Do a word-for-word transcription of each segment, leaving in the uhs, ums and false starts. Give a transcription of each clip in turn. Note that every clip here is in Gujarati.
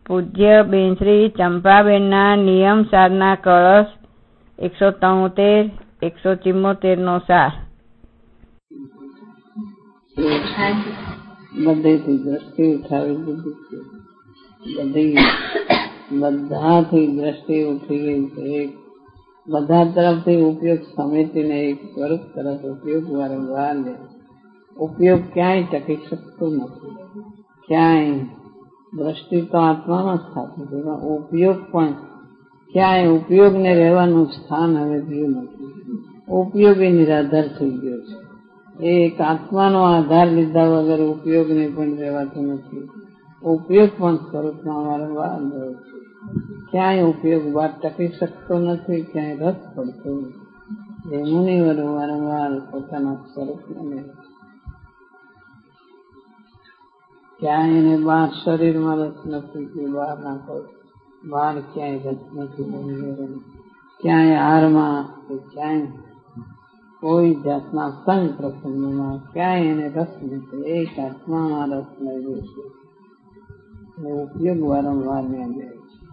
પૂજ્ય બેન શ્રી ચંપાબેનના નિયમ સારના કળશ એકસો તોતેર એકસો ચુમ્મોતેર નો સાર. બધેથી દ્રષ્ટિ ઉઠાવી દીધી છે. બધી બધાથી દ્રષ્ટિ ઉઠી ગઈ છે. બધા તરફથી ઉપયોગ સમેટીને એક સ્વરૂપ તરફ ઉપયોગ વારંવાર લે. ઉપયોગ ક્યાંય ટકી શકતો નથી. ક્યાંય દ્રષ્ટિ તો આત્મામાં સ્થાપિત છે, ઉપયોગ પણ ક્યાંય ઉપયોગને રહેવાનું સ્થાન હવે થયું નથી. ઉપયોગ એ નિરાધાર થઈ ગયો છે. એક આત્માનો આધાર લીધા વગર ઉપયોગને પણ રહેવાતું નથી. ઉપયોગ પણ સ્વરૂપમાં વારંવાર રહે છે. ક્યાંય ઉપયોગ બાદ ટકી શકતો નથી, ક્યાંય રસ પડતો નથી. એ મુનિવરો વારંવાર પોતાના સ્વરૂપમાં રહે છે. ક્યાંય એને બહાર શરીરમાં રસ નથી કે બહારના કોઈ બહાર ક્યાંય રસ નથી. ક્યાંય હારમાં કે ક્યાંય કોઈ જાતના સંગ પ્રસંગમાં ક્યાંય એને રસ નથી. એક આત્મામાં રસ લાગ્યો છે. એ ઉપયોગ વારંવાર ત્યાં જાય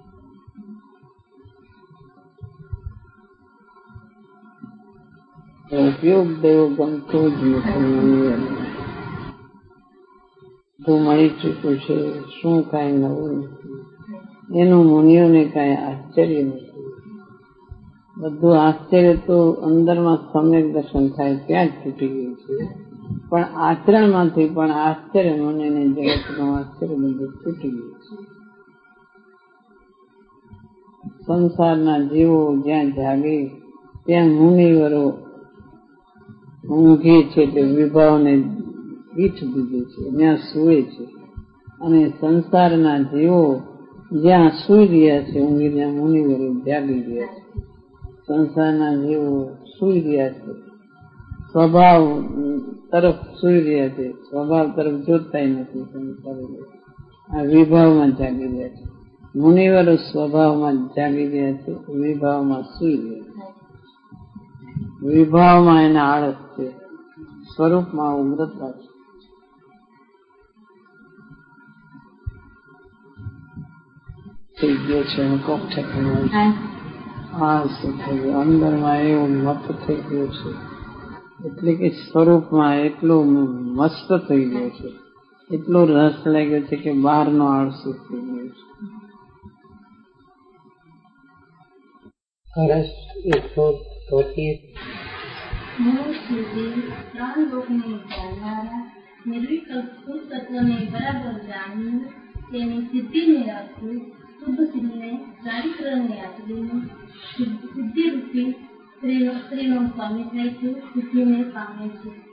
છે. ઉપયોગ દેવો ગમતો જ નથી. બધું મળી ચૂક્યું છે. શું કઈ નવું નથી. એનું મુનિઓને કઈ આશ્ચર્ય નથી. બધું આશ્ચર્ય તો અંદરમાં સમ્યક દર્શન થાય ત્યાં જ તૂટી ગયું છે. પણ આચરણમાંથી પણ આશ્ચર્ય મુનિને જગતનું આશ્ચર્ય બધું તૂટી ગયું છે. સંસારના જીવો જ્યાં જાગે ત્યાં મુનિવરો ઊંઘે છે એટલે વિભાવને પીઠ દીધે છે, ત્યાં સૂવે છે. અને સંસારના જીવો જ્યાં સુઈ રહ્યા છે ઊંઘી, ત્યાં મુનિવરો જાગી રહ્યા છે. સંસારના જીવો સુઈ રહ્યા છે, સ્વભાવ તરફ સુઈ રહ્યા છે, સ્વભાવ તરફ જોતા નથી. સંસાર આ વિભાવમાં જાગી રહ્યા છે. મુનિવરો સ્વભાવમાં જાગી રહ્યા છે, વિભાવમાં સુઈ રહ્યા છે. વિભાવમાં એના આળસ છે, સ્વરૂપમાં ઉગ્રતા છે. થઈ ગયો છે હુકમ ઠેકાણું. આ શું થયું? અંદરમાં એવો મત થઈ ગયો છે, એટલે કે સ્વરૂપમાં એટલો મસ્ત થઈ ગયો છે, એટલો રસ લાગ્યો છે કે બહારનો આળસુ થઈ ગયો છે. કળશ એકસો તોતેર. મૂળ સુધી ત્રણ લોકને જાણનારા નિર્વિકલ્પ શુદ્ધ તત્વને બરાબર જાણવું, તેની સિદ્ધિને રાખવું, શુદ્ધ સિદ્ધિને ચારિત્રને આચરીને સિદ્ધિરૂપી સ્ત્રીનો સ્વામી થાય છે, સિદ્ધિને પામે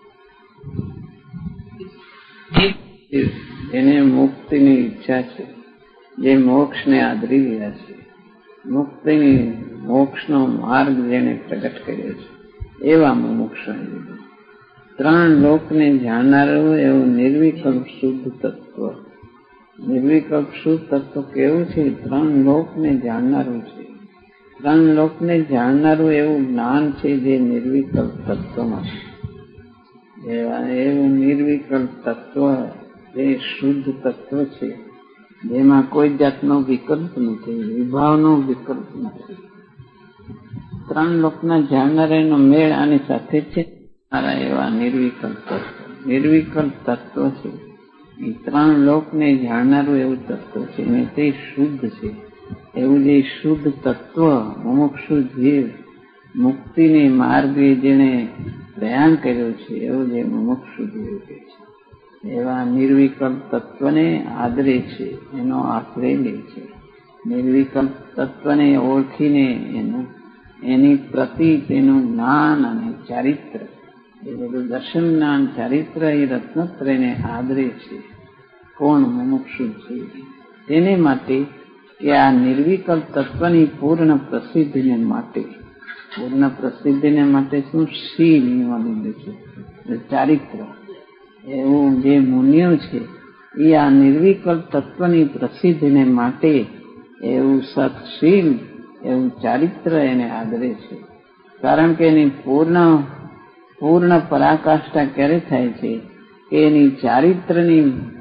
છે. એને મુક્તિની ઈચ્છા છે, જે મોક્ષને આદરી રહ્યા છે. મુક્તિની મોક્ષનો માર્ગ જેને પ્રગટ કર્યો છે એવા મોક્ષ. ત્રણ લોકને જાણનારું એવું નિર્વિકલ્પ શુદ્ધ તત્વ. નિર્વિકલ્પ શુદ્ધ તત્વ કેવું છે? ત્રણ લોકને જાણનારું છે. ત્રણ લોકને જાણનારું એવું જ્ઞાન છે જે નિર્વિકલ્પ તત્વમાં છે. એવું નિર્વિકલ્પ તત્વ જે શુદ્ધ તત્વ છે, જેમાં કોઈ જાતનો વિકલ્પ નથી, વિભાવનો વિકલ્પ નથી. ત્રણ લોકના જાણનારાનો મેળ આની સાથે છે. મારા એવા નિર્વિકલ્પ તત્વ, નિર્વિકલ્પ તત્વ છે એ ત્રણ લોકને જાણનારું એવું તત્વ છે, અને તે શુદ્ધ છે. એવું જે શુદ્ધ તત્વ મુમુક્ષુ જીવ મુક્તિને માર્ગે જેને પ્રયાણ કર્યો છે, એવું જે મુમુક્ષુ જીવ છે એવા નિર્વિકલ્પ તત્વને આદરે છે, એનો આશ્રય લે છે. નિર્વિકલ્પ તત્વને ઓળખીને એનું એની પ્રતિ તેનું જ્ઞાન અને ચારિત્ર, એ બધું દર્શન જ્ઞાન ચારિત્ર એ રત્નત્રયને આદરે છે. કોણ? મુમુક્ષુ જીવ. તેને માટે કે આ નિર્વિકલ્પ તત્વની પૂર્ણ પ્રસિદ્ધિને માટે, પૂર્ણ પ્રસિદ્ધિને માટે શું? શીલ લીધે છે, ચારિત્ર. એવું જે મુનિઓ છે એ આ નિર્વિકલ્પ તત્વની પ્રસિદ્ધિને માટે એવું સત્શીલ, એવું ચારિત્ર એને આદરે છે. કારણ કે એની પૂર્ણ પૂર્ણ પરાકાષ્ઠા ક્યારે થાય છે કે એની ચારિત્રની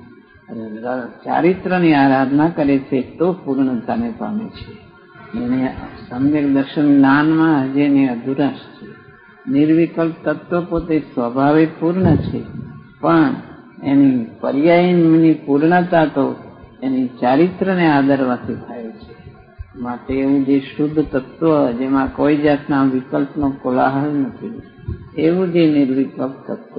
ચારિત્રની આરાધના કરે છે તો પૂર્ણતાને પામે છે. એને સમ્યક દર્શન જ્ઞાનમાં હજી એની અધુરાશ છે. નિર્વિકલ્પ તત્વ પોતે સ્વભાવે પૂર્ણ છે, પણ એની પર્યાયની પૂર્ણતા તો એની ચારિત્રને આદરવાથી થાય છે. માટે એવું જે શુદ્ધ તત્વ જેમાં કોઈ જાતના વિકલ્પનો કોલાહલ નથી, એવું જે નિર્વિકલ્પ તત્વ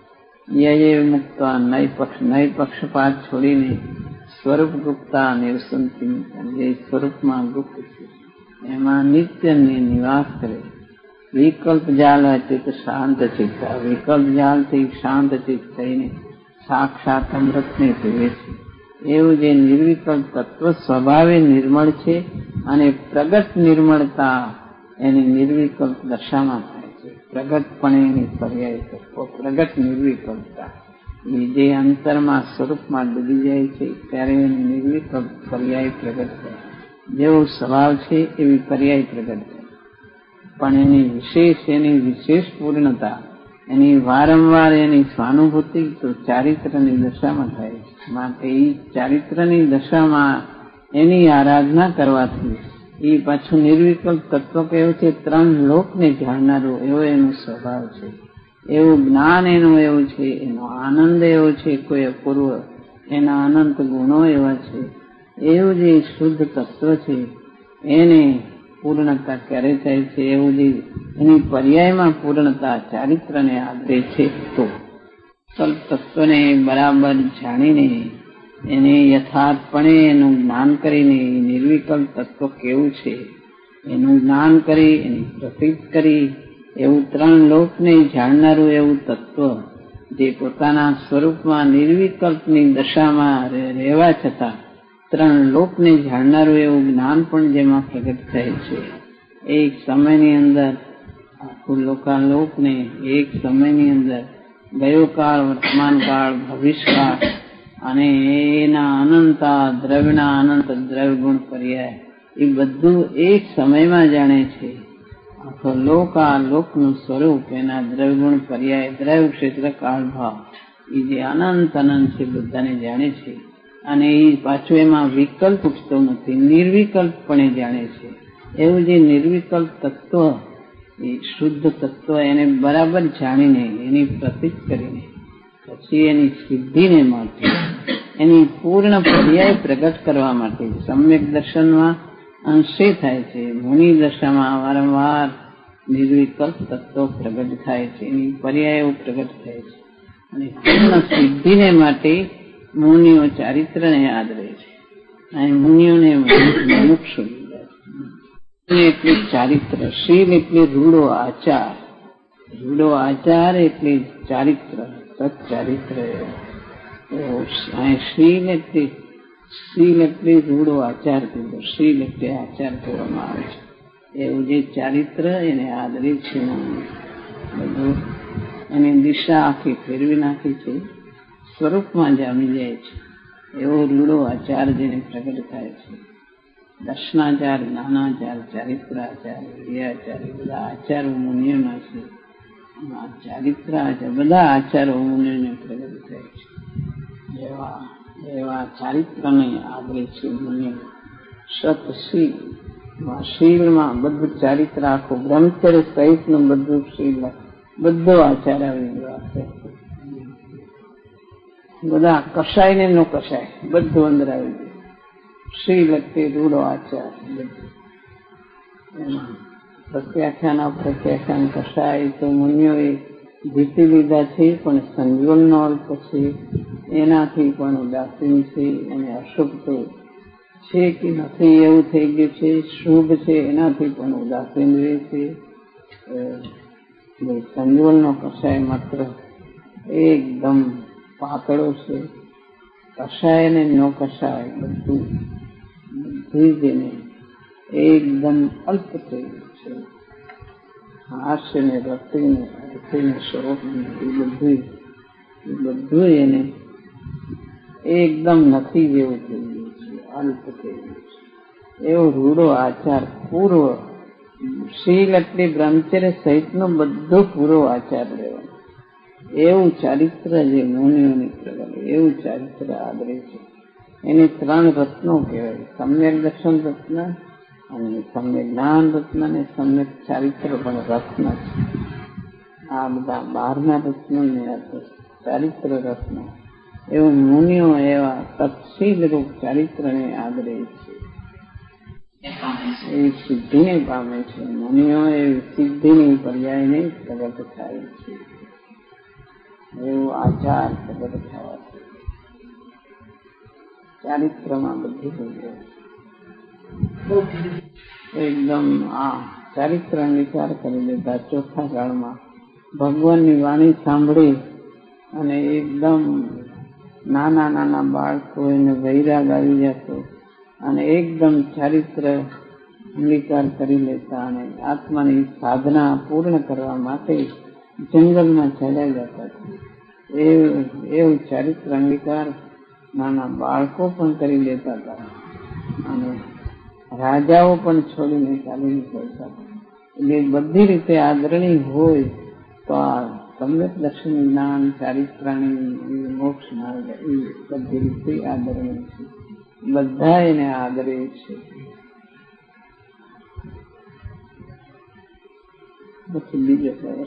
યય મુક્ત નય પક્ષ નય પક્ષપાત છોડીને સ્વરૂપ ગુપ્તા નિવસંતિ, જે સ્વરૂપમાં ગુપ્ત છે એમાં નિત્ય નિવાસ કરે. વિકલ્પ જાલ ચિત્ત શાંત ચિત્ત, વિકલ્પ જાલથી શાંત ચિત્ત થઈને સાક્ષાત અમૃતને પીવે છે. એવું જે નિર્વિકલ્પ તત્વ સ્વભાવે નિર્મળ છે અને પ્રગટ નિર્મળતા એની નિર્વિકલ્પ દશામાં થાય છે. પ્રગટપણે એની પર્યાય તત્વ પ્રગટ નિર્વિકલ્પતા એ જે અંતરમાં સ્વરૂપમાં ડૂબી જાય છે ત્યારે એની નિર્વિકલ્પ પર્યાય પ્રગટ થાય. જેવો સ્વભાવ છે એવી પર્યાય પ્રગટ થાય, પણ એની વિશેષ એની વિશેષ પૂર્ણતા એની વારંવાર એની સ્વાનુભૂતિ તો ચારિત્રની દશામાં થાય છે. માટે એ ચારિત્રની દશામાં એની આરાધના કરવાથી એ પાછું નિર્વિકલ્પ તત્વ કેવું છે, ત્રણ લોકને જાણનારું એવો એનો સ્વભાવ છે, એવું જ્ઞાન એનું એવું છે, એનો આનંદ એવો છે કોઈ અપૂર્વ, એના અનંત ગુણો એવા છે. એવું જે શુદ્ધ તત્વ છે એને પૂર્ણતા ક્યારે થાય છે, એવું જે એની પર્યાયમાં પૂર્ણતા ચારિત્રને આદરે છે. તો કલ્પ તત્વને બરાબર જાણીને એને યથાર્થપણે એનું જ્ઞાન કરીને નિર્વિકલ્પ તત્વ કેવું છે એનું જ્ઞાન કરી એની પ્રતીત કરી એવું ત્રણ લોકને જાણનારું એવું તત્વ જે પોતાના સ્વરૂપમાં નિર્વિકલ્પની દશામાં રહેવા છતાં ત્રણ લોકને જાણનારું એવું જ્ઞાન પણ જેમાં પ્રગટ થાય છે. એક સમયની અંદર આખું લોકાલોકને એક સમયની અંદર ગયો કાળ, વર્તમાન કાળ, ભવિષ્યકાળ અને એના અનંતા દ્રવ્યના અનંત દ્રવ્ય ગુણ પર્યાય એ બધું એક સમયમાં જાણે છે. આખો લોક આ લોકનું સ્વરૂપ, એના દ્રવ્ય ગુણ પર્યાય, દ્રવ્ય ક્ષેત્ર કાળ ભાવ એ જે અનંત અનંત છે બધાને જાણે છે. અને એ પાછું એમાં વિકલ્પ ઉઠતો નથી, નિર્વિકલ્પપણે જાણે છે. એવું જે નિર્વિકલ્પ તત્વ એ શુદ્ધ તત્વ એને બરાબર જાણીને એની પ્રતીત કરીને પછી એની સિદ્ધિને માટે એની પૂર્ણ પર્યાય પ્રગટ કરવા માટે સમ્યક દર્શનમાં અંશે થાય છે. મુનિ દશામાં વારંવાર નિર્વિકલ્પ તત્વ પ્રગટ થાય છે, એની પર્યાયો પ્રગટ થાય છે. અને પૂર્ણ સિદ્ધિને માટે મુનિઓ ચારિત્રને આદરે છે. અને મુનિઓને મુમુક્ષુ એટલે ચારિત્ર, શીલ એટલે રૂડો આચાર, રૂડો આચાર એટલે ચારિત્ર, સચ્ચારિત્ર. શીલ એટલે શીલ એટલે રૂડો આચાર કીધો, શીલ એટલે આચાર કહેવામાં આવે છે. એવું જે ચારિત્ર એને આદરે છે, બધું એની દિશા આખી ફેરવી નાખી છે, સ્વરૂપમાં જામી જાય છે. એવો રૂડો આચાર જેને પ્રગટ થાય છે. દર્શનાચાર, જ્ઞાનાચાર, ચારિત્રાચાર, વિદ્યાચાર એ બધા આચારો મુનિઓના છે. ચારિત્ર આચાર બધા આચારો મુનિઓને પ્રગટ થાય છે. એવા એવા ચારિત્રને આદરે છે મુનિઓ. સતશીલ, શીલમાં બધું ચારિત્ર આખું બ્રહ્મચર્ય સહિતનું બધું શીલ, બધો આચાર આવી ગયો. બધા કષાય ને નો કષાય બધું અંદર આવી ગયું. શીલ એટલે રૂડો આચાર બધું. એમાં પ્રત્યાખ્યાન અપ્રત્યાખ્યાન કષાય તો મુનિઓએ જીતી લીધા છે, પણ સંજોલનો અલ્પ છે, એનાથી પણ ઉદાસીન છે. અને અશુભ તો છે કે નથી એવું થઈ ગયું છે, શુભ છે એનાથી પણ ઉદાસીન રહે છે. સંજોલનો કષાય માત્ર એકદમ પાતળો છે. કષાય ને નો કષાય બધું બધી જેને એકદમ અલ્પ થઈ ગયું છે. હાસ્ય ને રતિને અર્થીને સ્વરૂપ એ બધું બધું એને એકદમ નથી જેવું થઈ ગયું છે, અલ્પ થઈ ગયું છે. એવો રૂડો આચાર પૂર્વ શીલ એટલે બ્રહ્મચર્ય સહિતનો બધો પૂરો આચાર રહેવાનો. એવું ચારિત્ર જે મુનિઓની પ્રગટ, એવું ચારિત્ર આદરે છે. એને ત્રણ રત્નો કહેવાય, સમ્યક દર્શન રત્ન અને સમ્યક જ્ઞાન રત્ન અને સમ્યક ચારિત્ર પણ રત્ન છે. આ બધા બહારના રત્નો ને ચારિત્ર રત્ન, એવું મુનિઓ એવા તત્શીલ રૂપ ચારિત્રને આદરે છે, એ સિદ્ધિને પામે છે. મુનિઓ એવી સિદ્ધિની પર્યાયને પ્રગટ થાય છે, એવું આચાર પ્રગટ થવા છે. ચારિત્રમાં બધી એકદમ આ ચારિત્ર વિચાર કરી લેતા ચોથા કાળમાં ભગવાનની વાણી સાંભળી અને એકદમ નાના નાના બાળકો એને વૈરાગ આવી જતો અને એકદમ ચારિત્ર અંગીકાર કરી લેતા અને આત્માની સાધના પૂર્ણ કરવા માટે જંગલમાં ચાલ્યા જતા. એવું ચારિત્ર અંગીકાર નાના બાળકો પણ કરી લેતા હતા અને રાજાઓ પણ છોડીને ચાલી નીકળતા. એટલે બધી રીતે આદરણીય હોય તો આ સમ્યક દર્શન જ્ઞાન ચારિત્રાણી મોક્ષ માર્ગ એ બધી રીતે આદરણીય છે. બધા એને આદરે છે. પછી બીજો કયો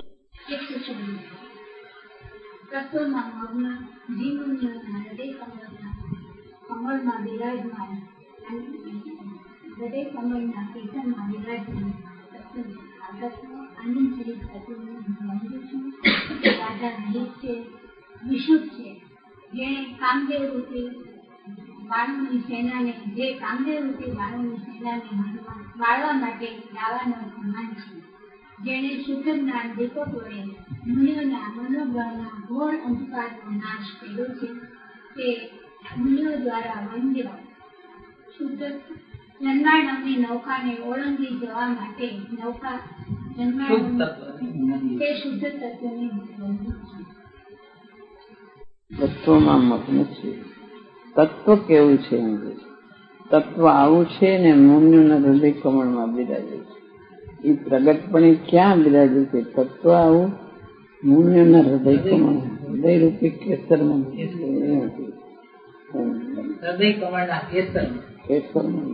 તત્વમાં મગ્ન જીવનના હૃદય કમળમાં બિરાજમાન હૃદય કમળના કેસરમાં બિરાજમાન આનંદ સહિત તત્વનું મંદિર છું. રાજા રહિત છે, વિશુદ્ધ છે, જેણે કામદેવ રૂપે બાણોની સેનાને જે કામદેવ રૂપે બાણોની સેનાને મારવા માટે દાવાનો સમાન છે. જેણે શુદ્ધ જ્ઞાન દીપક વડે મુનિઓના મનોબળના ઘોર અંધકારનો નાશ કર્યો છે, તે મુનિઓ દ્વારા વંદ્ય શુદ્ધ જન્માર નામની નૌકાને ઓળંગી જવા માટે નૌકા જન્માર તે શુદ્ધ તત્વની તત્વમાં મગ્ન છે. તત્વ કેવું છે? તત્વ આવું છે ને મુનિઓના હૃદય કમળમાં બિરાજે છે. એ પ્રગટપણે ક્યાં બિરાજે છે? તત્વ આવું મુનિઓના હૃદય કમળ હૃદય રૂપી કેસરમાં હૃદય કમળના કેસર કેસરમાં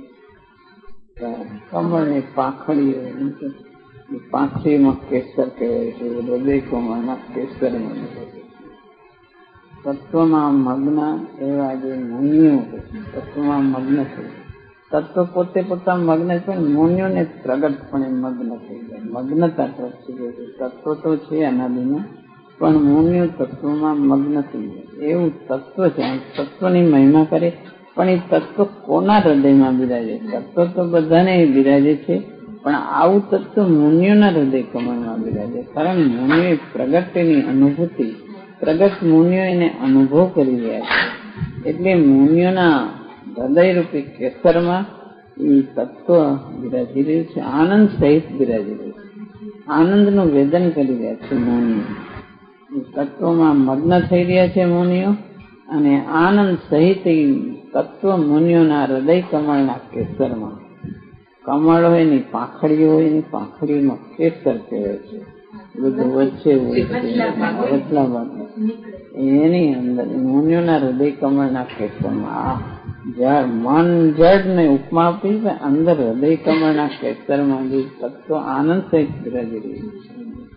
કમળ ને પાંખડીઓ પાંખડીમાં કેસર કહેવાય છે. હૃદય કમળના કેસરમાં તત્વમાં મગ્ન એવા જે મુનિઓ તત્વમાં મગ્ન છે. તત્વ પોતે પોતા મગ્ન છે, પણ મુનિઓને પ્રગટપણે મગ્ન થઈ જાય, મગ્નતા પ્રગટ છે. તત્વ તો છે અનાદિનું, પણ મુનિઓ તત્વમાં મગ્ન થઈ જાય એવું તત્વ છે. તત્વની મહિમા કરે, પણ એ તત્વ કોના હૃદયમાં બિરાજે? તત્વ તો બધાને બિરાજે છે, પણ આવું તત્વ મુનિઓના હૃદય કમળમાં બિરાજે. કારણ મુનિઓ પ્રગટની અનુભૂતિ, પ્રગટ મુનિઓ એને અનુભવ કરી રહ્યા છે. એટલે મુનિઓના હૃદય રૂપી કેસરમાં એ તત્વ બિરાજી રહ્યું છે, આનંદ સહિત બિરાજી રહ્યું છે. આનંદનું વેદન કરી રહ્યા છે મુનિઓ. તત્વમાં મગ્ન થઈ રહ્યા છે મુનિઓ અને આનંદ સહિત તત્વ મુનિઓના હૃદય કમળના કેસરમાં. કમળ હોય ને પાંખડીઓ હોય ને પાંખડીમાં કેસર કહેવાય છે. બધું વચ્ચે હોય છે વચલા ભાગ એની અંદર મુનિઓના હૃદય કમળના કેસરમાં આ જળ મન જળ ને ઉપમા આપી છે. અંદર હૃદય કમળના કેસરમાં જે તત્વ આનંદ સહિત બિરાજી રહ્યું છે,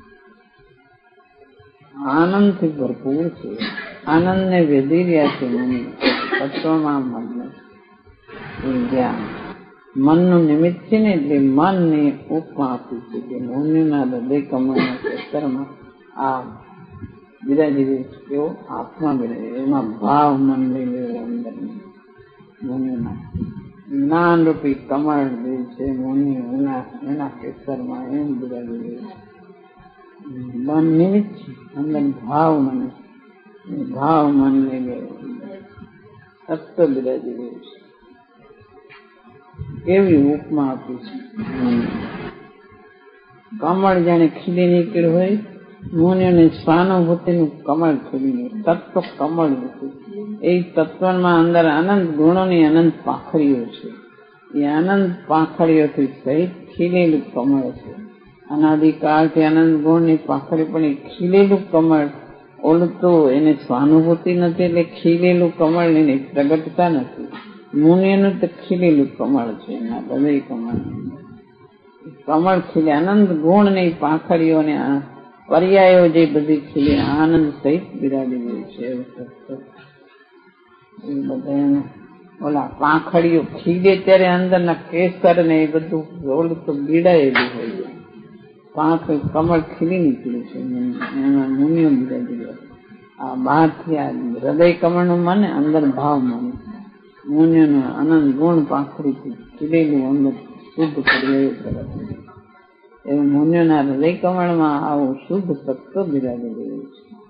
આનંદથી ભરપૂર છે. આનંદને વેધી રહ્યા છે મુનિઓ. તત્વમાં મગ્ન જ્ઞાન મનનું નિમિત્ત છે ને, એટલે મનને ઉપમા આપી છે કે મુનિઓના હૃદય કમળના કેસરમાં આ બિરાજી રહ્યું છે. કેવો આત્મા બિરાજી, એમાં ભાવ મન લઈ લેવો અંદર મુનિઓના જ્ઞાન રૂપી કમળ જે છે મુનિઓ એના એના કેસરમાં એમ બિરાજી રહ્યું છે. મન નિમિત્ત છે, અંદર ભાવ મન ભાવ મન લઈ લેવો તત્વ બિરાજી રહ્યું છે. કેવી ઉપમા આપી છે. કમળ જાણે ખીલી નીકળ્યું હોય, મુનિઓને સ્વાનુભૂતિનું કમળ ખીલી નીકળ્યું. તત્વ કમળ હતું. એ તત્વમાં અંદર અનંત ગુણોની અનંત પાંખડીઓ છે. એ અનંત પાંખડીઓથી સહિત ખીલેલું કમળ છે. અનાદિકાળથી આનંદ ગુણની પાખડી પણ એ ખીલેલું કમળ, ઓલું તો એને સ્વાનુભૂતિ નથી એટલે ખીલેલું કમળ એને પ્રગટતા નથી. મુનિનું તો ખીલેલું કમળ છે, એના હૃદય કમળ કમળ ખીલે આનંદ ગુણ ની પાંખડીઓને પર્યાયો જે બધી ખીલે આનંદ સહિત બિરાડી ગયું છે. એ બધા ઓલા પાંખડીઓ ખીલે ત્યારે અંદરના કેસર ને એ બધું ઓલું તો બીડાયેલું હોય છે. પાંખ કમળ ખીલી નીકળ્યું છે, એમાં મુનિઓ બિરાડી ગયા. આ બહારથી આ હૃદય કમળનું મને અંદર ભાવ મને મુનિઓનું આનંદ ગુણ પાંખડીથી ખીલેલું અંદર શુદ્ધ પર્યાયો કરે. એવું મુનિઓના હૃદય કમળમાં આવું શુદ્ધ તત્વ બિરાડી ગયું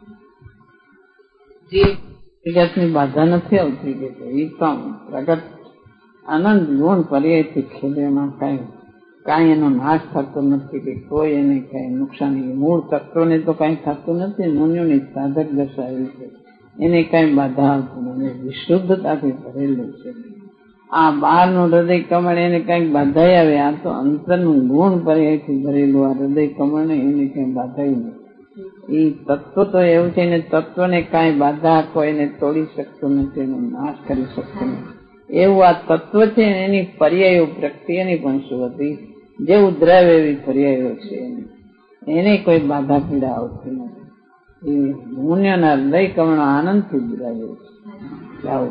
છે. જગતની બાધા નથી આવતી કે એ કામ પ્રગટ આનંદ ગુણ પર્યાયથી ખીલેમાં કઈ કાંઈ એનો નાશ થતો નથી કે કોઈ એને કઈ નુકસાન. મૂળ તત્વને તો કઈ થતું નથી. મુનિઓની સાધક દશા એવી છે, એને કઈ બાધા આવતી નથી, વિશુદ્ધતાથી ભરેલું છે. આ બહારનું હૃદય કમળ એને કઈક બાધા આવે, આ તો અંતરનું ગુણ પર્યાયથી ભરેલું આ હૃદય કમળ ને એને કઈ બાધા નથી. એ તત્વ તો એવું છે ને તત્વને કાંઈ બાધા કોઈને તોડી શકતું નથી, એનો નાશ કરી શકતું નથી. એવું આ તત્વ છે, એની પર્યાયો પ્રક્રિયાની પણ શું હતી, જેવું દ્રવ્ય એવી પર્યાયો છે, એને કોઈ બાધા પીડા આવતી નથી. એ મુનિઓના હૃદય કમળ આનંદથી બિરાજ્યો છે. આવું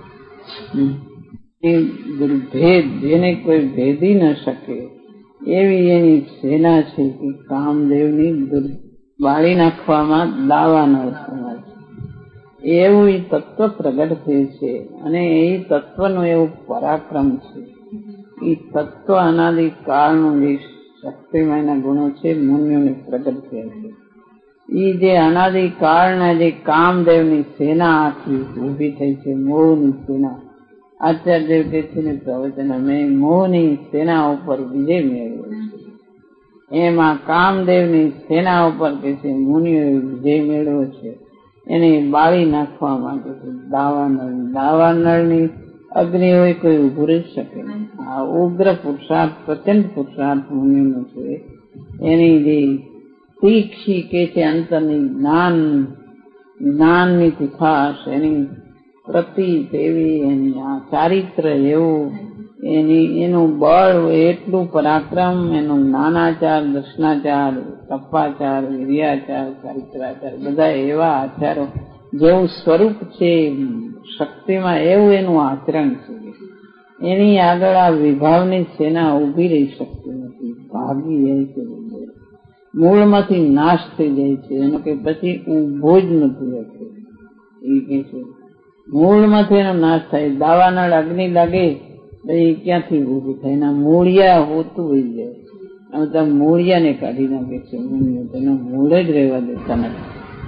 એ ભેદ જેને કોઈ ભેદી ન શકે એવી એની સેના છે કે કામદેવની બાળી નાખવામાં દાવાનળ સમાજ એવું એ તત્વ પ્રગટ થયું છે. અને એ તત્વનું એવું પરાક્રમ છે. એ તત્વ અનાદિ કાળનું જે શક્તિમયના ગુણો છે મુનિઓને પ્રગટ થયા છે. એ જે અનાદિ કાળના જે કામદેવની સેના આખી ઉભી થઈ છે, મોહની સેના. આચાર્ય કે છે ને પ્રવચન અમે મોહની સેના ઉપર વિજય મેળવ્યો છે. એમાં કામદેવની સેના ઉપર કે છે મુનિઓએ વિજય મેળવ્યો છે. એને બાળી નાખવા માટે દાવાનળ દાવાનળની અગ્નિ હોય કોઈ ઉભું રહી શકે. આ ઉગ્ર પુરુષાર્થ પ્રચંડ પુરુષાર્થ મુનિઓનો છે. એની જે તીક્ષી કે છે અંતરની જ્ઞાન જ્ઞાનની તીખાશ, એની પ્રતિ એવી, એની આ ચારિત્ર એવું, એની એનું બળ એટલું પરાક્રમ, એનું જ્ઞાનાચાર, દર્શનાચાર, તપાચાર, વિર્યાચાર, ચારિત્રાચાર બધા એવા આચારો, જેવું સ્વરૂપ છે શક્તિમાં એવું એનું આચરણ છે. એની આગળ આ વિભાવની સેના ઉભી રહી શકતી નથી, ભાગી જાય છે, મૂળમાંથી નાશ થઈ જાય છે. એનો કે પછી ઉભો જ નથી રહેતો. એ કે છે મૂળમાંથી એનો નાશ થાય. દાવાનળ અગ્નિ લાગે એ ક્યાંથી ઉભું થાય? એના મૂળિયા હોતું હોય જાય. આમ તો મૂળિયાને કાઢી નાખે છે મુનિઓ, તેના મૂળ જ રહેવા દેતા નથી.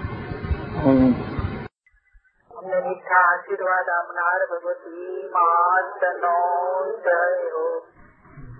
અમને મીઠા આશીર્વાદ આપનાર ભગવતી માતનો જય હો.